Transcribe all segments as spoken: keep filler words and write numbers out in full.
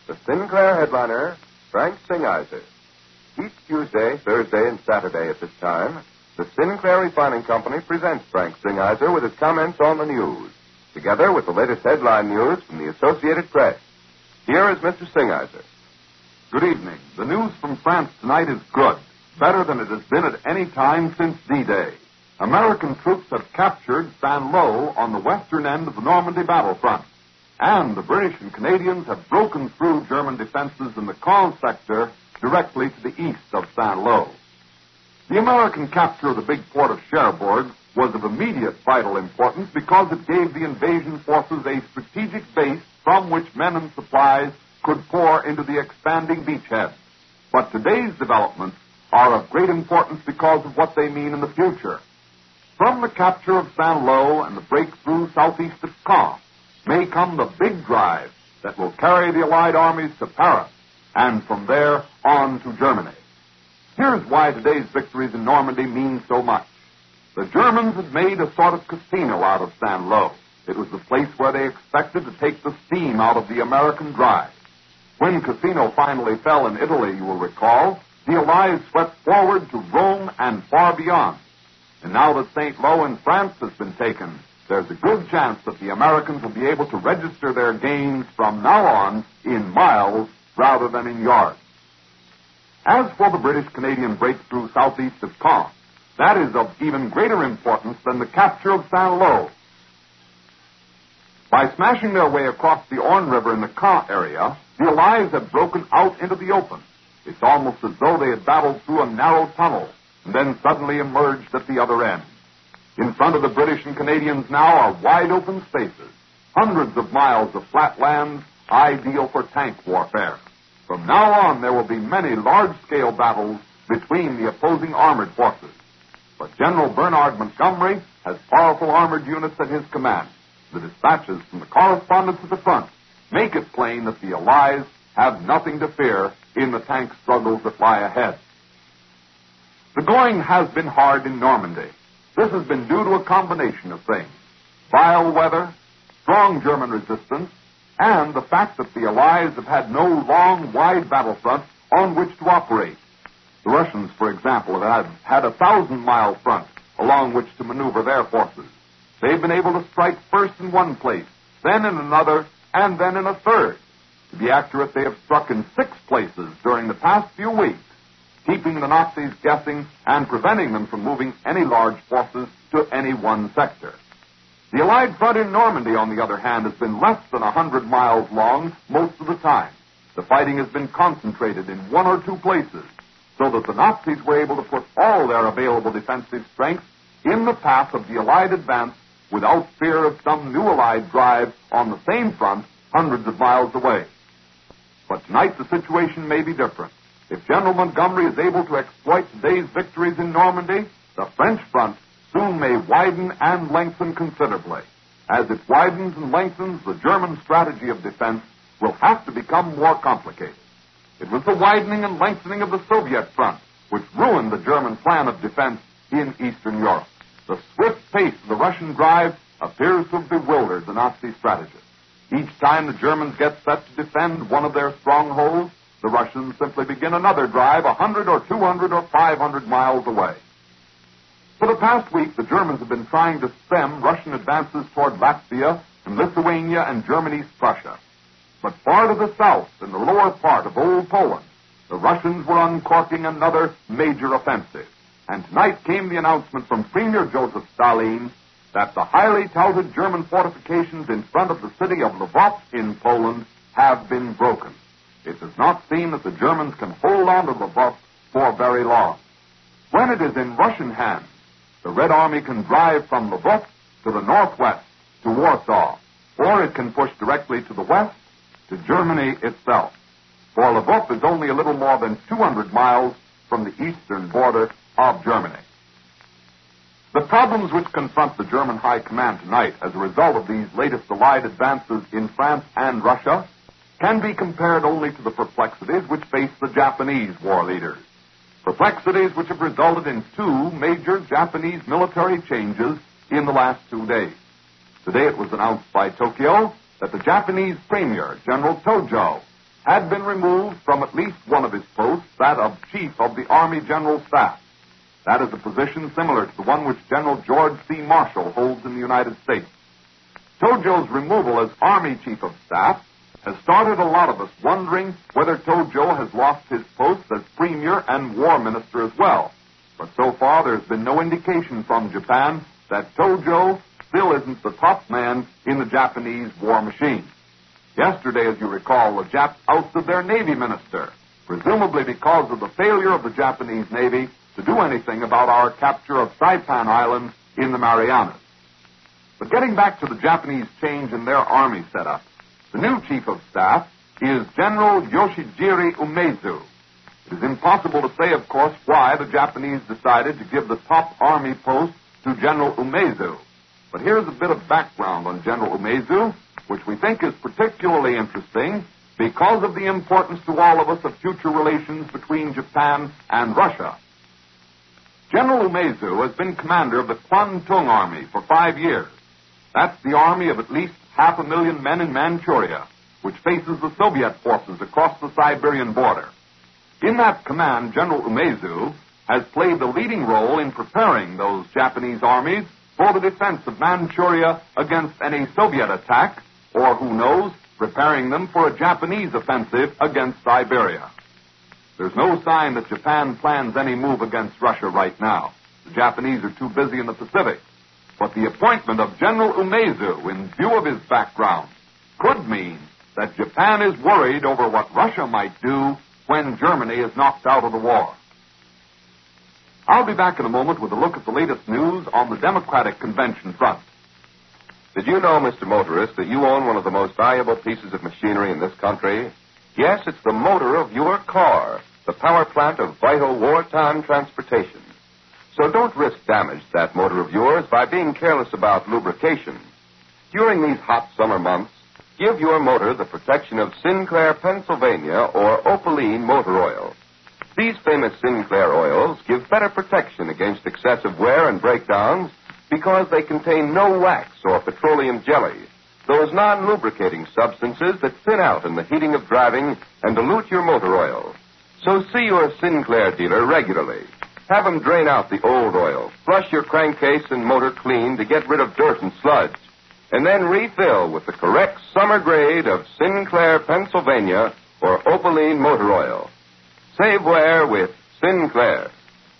The Sinclair headliner, Frank Singizer. Each Tuesday, Thursday, and Saturday at this time, the Sinclair Refining Company presents Frank Singizer with his comments on the news, together with the latest headline news from the Associated Press. Here is Mister Singizer. Good evening. The news from France tonight is good, better than it has been at any time since D-Day. American troops have captured Saint-Lô on the western end of the Normandy battlefront, and the British and Canadians have broken through German defenses in the Caen sector directly to the east of Saint-Lô. The American capture of the big port of Cherbourg was of immediate vital importance because it gave the invasion forces a strategic base from which men and supplies could pour into the expanding beachhead. But today's developments are of great importance because of what they mean in the future. From the capture of Saint-Lô and the breakthrough southeast of Caen may come the big drive that will carry the Allied armies to Paris and from there on to Germany. Here's why today's victories in Normandy mean so much. The Germans had made a sort of casino out of Saint-Lô. It was the place where they expected to take the steam out of the American drive. When Cassino finally fell in Italy, you will recall, the Allies swept forward to Rome and far beyond. And now that Saint-Lô in France has been taken, there's a good chance that the Americans will be able to register their gains from now on in miles rather than in yards. As for the British-Canadian breakthrough southeast of Caen, that is of even greater importance than the capture of Saint-Lô. By smashing their way across the Orne River in the Caen area, the Allies have broken out into the open. It's almost as though they had battled through a narrow tunnel and then suddenly emerged at the other end. In front of the British and Canadians now are wide open spaces, hundreds of miles of flat land, ideal for tank warfare. From now on, there will be many large-scale battles between the opposing armored forces. But General Bernard Montgomery has powerful armored units at his command. The dispatches from the correspondents at the front make it plain that the Allies have nothing to fear in the tank struggles that lie ahead. The going has been hard in Normandy. This has been due to a combination of things: vile weather, strong German resistance, and the fact that the Allies have had no long, wide battlefront on which to operate. The Russians, for example, have had, had a thousand-mile front along which to maneuver their forces. They've been able to strike first in one place, then in another, and then in a third. To be accurate, they have struck in six places during the past few weeks, keeping the Nazis guessing and preventing them from moving any large forces to any one sector. The Allied front in Normandy, on the other hand, has been less than a hundred miles long most of the time. The fighting has been concentrated in one or two places, so that the Nazis were able to put all their available defensive strength in the path of the Allied advance without fear of some new Allied drive on the same front hundreds of miles away. But tonight the situation may be different. If General Montgomery is able to exploit today's victories in Normandy, the French front soon may widen and lengthen considerably. As it widens and lengthens, the German strategy of defense will have to become more complicated. It was the widening and lengthening of the Soviet front which ruined the German plan of defense in Eastern Europe. The swift pace of the Russian drive appears to have bewildered the Nazi strategists. Each time the Germans get set to defend one of their strongholds, the Russians simply begin another drive a hundred or two hundred or five hundred miles away. For the past week, the Germans have been trying to stem Russian advances toward Latvia and Lithuania and Germany's Prussia. But far to the south, in the lower part of Old Poland, the Russians were uncorking another major offensive. And tonight came the announcement from Premier Joseph Stalin that the highly touted German fortifications in front of the city of Lvov in Poland have been broken. It does not seem that the Germans can hold on to Lvov for very long. When it is in Russian hands, the Red Army can drive from Lvov to the northwest, to Warsaw, or it can push directly to the west, to Germany itself. For Lvov is only a little more than two hundred miles from the eastern border of Germany. The problems which confront the German High Command tonight as a result of these latest Allied advances in France and Russia can be compared only to the perplexities which face the Japanese war leaders. Perplexities which have resulted in two major Japanese military changes in the last two days. Today it was announced by Tokyo that the Japanese Premier, General Tojo, had been removed from at least one of his posts, that of Chief of the Army General Staff. That is a position similar to the one which General George C. Marshall holds in the United States. Tojo's removal as Army Chief of Staff has started a lot of us wondering whether Tojo has lost his post as Premier and War Minister as well. But so far there's been no indication from Japan that Tojo still isn't the top man in the Japanese war machine. Yesterday, as you recall, the Japs ousted their Navy Minister, presumably because of the failure of the Japanese Navy to do anything about our capture of Saipan Island in the Marianas. But getting back to the Japanese change in their army setup, the new Chief of Staff is General Yoshijiri Umezu. It is impossible to say, of course, why the Japanese decided to give the top army post to General Umezu. But here's a bit of background on General Umezu, which we think is particularly interesting because of the importance to all of us of future relations between Japan and Russia. General Umezu has been commander of the Kwantung Army for five years. That's the army of at least half a million men in Manchuria, which faces the Soviet forces across the Siberian border. In that command, General Umezu has played the leading role in preparing those Japanese armies for the defense of Manchuria against any Soviet attack, or who knows, preparing them for a Japanese offensive against Siberia. There's no sign that Japan plans any move against Russia right now. The Japanese are too busy in the Pacific. But the appointment of General Umezu, in view of his background, could mean that Japan is worried over what Russia might do when Germany is knocked out of the war. I'll be back in a moment with a look at the latest news on the Democratic Convention front. Did you know, Mister Motorist, that you own one of the most valuable pieces of machinery in this country? Yes, it's the motor of your car, the power plant of vital wartime transportation. So don't risk damage to that motor of yours by being careless about lubrication. During these hot summer months, give your motor the protection of Sinclair, Pennsylvania, or Opaline motor oil. These famous Sinclair oils give better protection against excessive wear and breakdowns because they contain no wax or petroleum jelly, those non-lubricating substances that thin out in the heating of driving and dilute your motor oil. So see your Sinclair dealer regularly. Have them drain out the old oil, flush your crankcase and motor clean to get rid of dirt and sludge, and then refill with the correct summer grade of Sinclair, Pennsylvania, or Opaline motor oil. Save wear with Sinclair.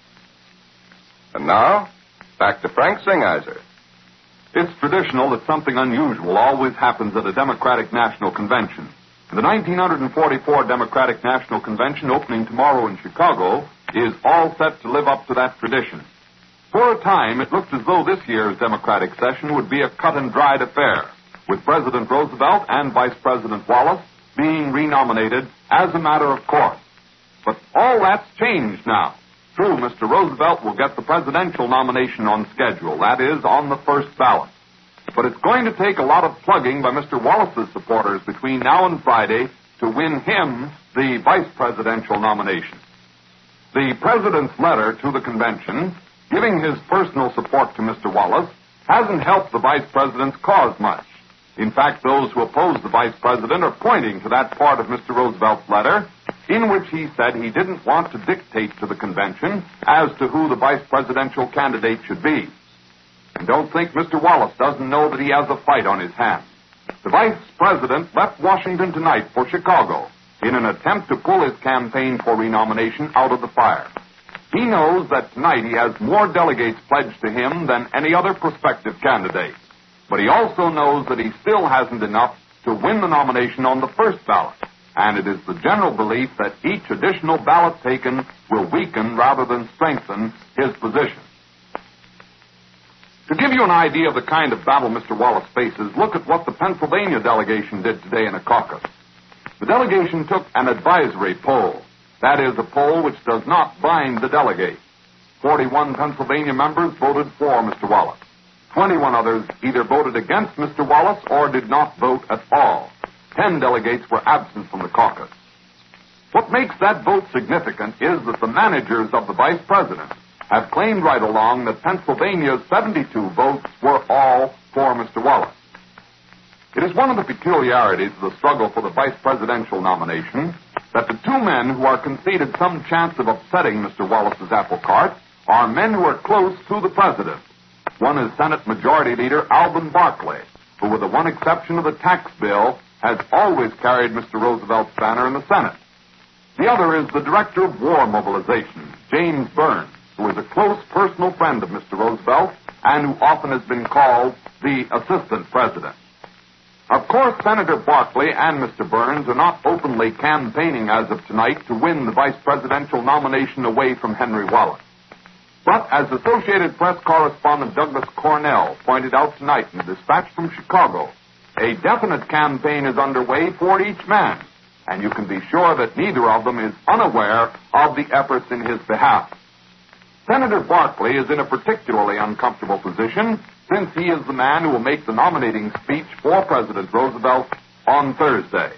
And now, back to Frank Singheiser. It's traditional that something unusual always happens at a Democratic National Convention. And the nineteen forty-four Democratic National Convention opening tomorrow in Chicago is all set to live up to that tradition. For a time, it looked as though this year's Democratic session would be a cut-and-dried affair, with President Roosevelt and Vice President Wallace being renominated as a matter of course. But all that's changed now. True, Mister Roosevelt will get the presidential nomination on schedule, that is, on the first ballot. But it's going to take a lot of plugging by Mister Wallace's supporters between now and Friday to win him the vice presidential nomination. The president's letter to the convention, giving his personal support to Mister Wallace, hasn't helped the vice president's cause much. In fact, those who oppose the vice president are pointing to that part of Mister Roosevelt's letter in which he said he didn't want to dictate to the convention as to who the vice presidential candidate should be. And don't think Mister Wallace doesn't know that he has a fight on his hands. The vice president left Washington tonight for Chicago in an attempt to pull his campaign for renomination out of the fire. He knows that tonight he has more delegates pledged to him than any other prospective candidate. But he also knows that he still hasn't enough to win the nomination on the first ballot. And it is the general belief that each additional ballot taken will weaken rather than strengthen his position. To give you an idea of the kind of battle Mister Wallace faces, look at what the Pennsylvania delegation did today in a caucus. The delegation took an advisory poll. That is, a poll which does not bind the delegates. Forty-one Pennsylvania members voted for Mister Wallace. Twenty-one others either voted against Mister Wallace or did not vote at all. Ten delegates were absent from the caucus. What makes that vote significant is that the managers of the vice president have claimed right along that Pennsylvania's seventy-two votes were all for Mister Wallace. It is one of the peculiarities of the struggle for the vice presidential nomination that the two men who are conceded some chance of upsetting Mister Wallace's apple cart are men who are close to the president. One is Senate Majority Leader Alvin Barkley, who, with the one exception of the tax bill, has always carried Mister Roosevelt's banner in the Senate. The other is the Director of War Mobilization, James Burns, who is a close personal friend of Mister Roosevelt and who often has been called the Assistant President. Of course, Senator Barkley and Mister Burns are not openly campaigning as of tonight to win the vice presidential nomination away from Henry Wallace. But as Associated Press correspondent Douglas Cornell pointed out tonight in a dispatch from Chicago, a definite campaign is underway for each man, and you can be sure that neither of them is unaware of the efforts in his behalf. Senator Barkley is in a particularly uncomfortable position since he is the man who will make the nominating speech for President Roosevelt on Thursday.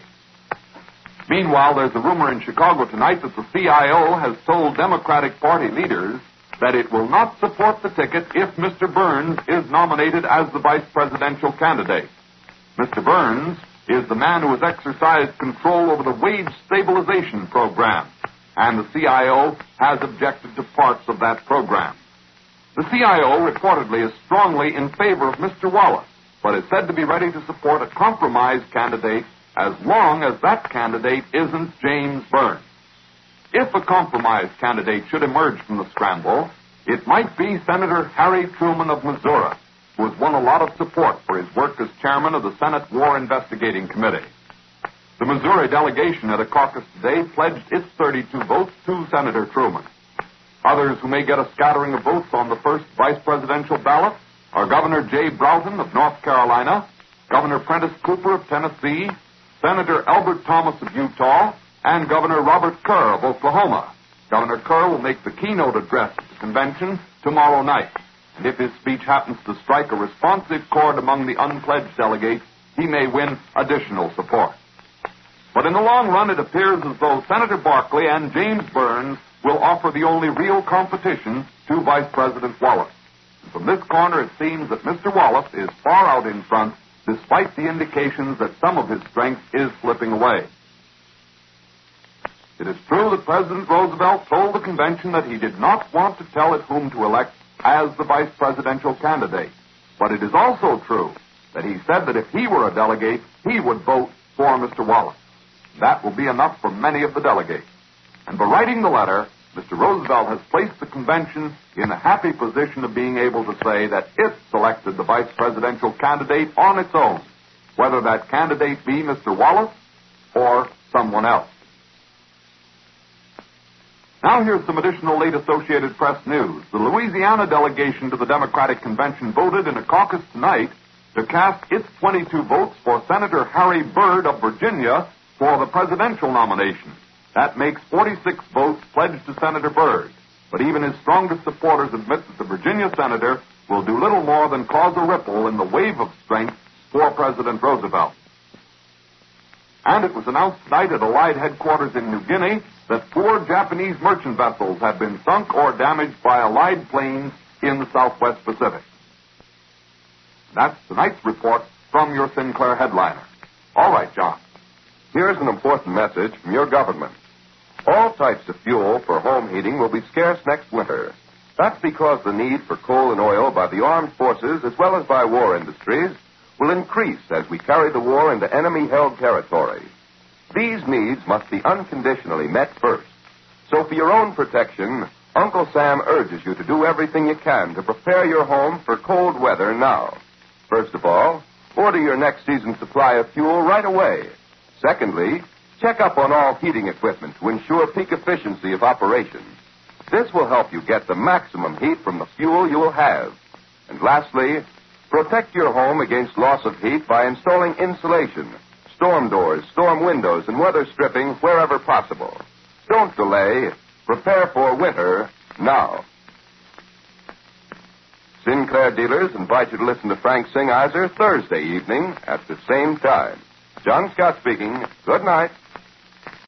Meanwhile, there's a rumor in Chicago tonight that the C I O has told Democratic Party leaders that it will not support the ticket if Mister Burns is nominated as the vice presidential candidate. Mister Burns is the man who has exercised control over the wage stabilization program, and the C I O has objected to parts of that program. The C I O reportedly is strongly in favor of Mister Wallace, but is said to be ready to support a compromise candidate as long as that candidate isn't James Burns. If a compromise candidate should emerge from the scramble, it might be Senator Harry Truman of Missouri, who has won a lot of support for his work as chairman of the Senate War Investigating Committee. The Missouri delegation at a caucus today pledged its thirty-two votes to Senator Truman. Others who may get a scattering of votes on the first vice presidential ballot are Governor Jay Broughton of North Carolina, Governor Prentice Cooper of Tennessee, Senator Albert Thomas of Utah, and Governor Robert Kerr of Oklahoma. Governor Kerr will make the keynote address at the convention tomorrow night, and if his speech happens to strike a responsive chord among the unpledged delegates, he may win additional support. But in the long run, it appears as though Senator Barkley and James Burns will offer the only real competition to Vice President Wallace. And from this corner, it seems that Mister Wallace is far out in front, despite the indications that some of his strength is slipping away. It is true that President Roosevelt told the convention that he did not want to tell it whom to elect as the vice presidential candidate. But it is also true that he said that if he were a delegate, he would vote for Mister Wallace. That will be enough for many of the delegates. And by writing the letter, Mister Roosevelt has placed the convention in the happy position of being able to say that it selected the vice presidential candidate on its own, whether that candidate be Mister Wallace or someone else. Now here's some additional late Associated Press news. The Louisiana delegation to the Democratic Convention voted in a caucus tonight to cast its twenty-two votes for Senator Harry Byrd of Virginia for the presidential nomination. That makes forty-six votes pledged to Senator Byrd. But even his strongest supporters admit that the Virginia senator will do little more than cause a ripple in the wave of strength for President Roosevelt. And it was announced tonight at Allied headquarters in New Guinea that four Japanese merchant vessels have been sunk or damaged by Allied planes in the Southwest Pacific. That's tonight's report from your Sinclair headliner. All right, John. Here's an important message from your government. All types of fuel for home heating will be scarce next winter. That's because the need for coal and oil by the armed forces as well as by war industries will increase as we carry the war into enemy-held territory. These needs must be unconditionally met first. So for your own protection, Uncle Sam urges you to do everything you can to prepare your home for cold weather now. First of all, order your next season's supply of fuel right away. Secondly, check up on all heating equipment to ensure peak efficiency of operation. This will help you get the maximum heat from the fuel you will have. And lastly, protect your home against loss of heat by installing insulation, storm doors, storm windows, and weather stripping wherever possible. Don't delay. Prepare for winter now. Sinclair dealers invite you to listen to Frank Singheiser Thursday evening at the same time. John Scott speaking. Good night.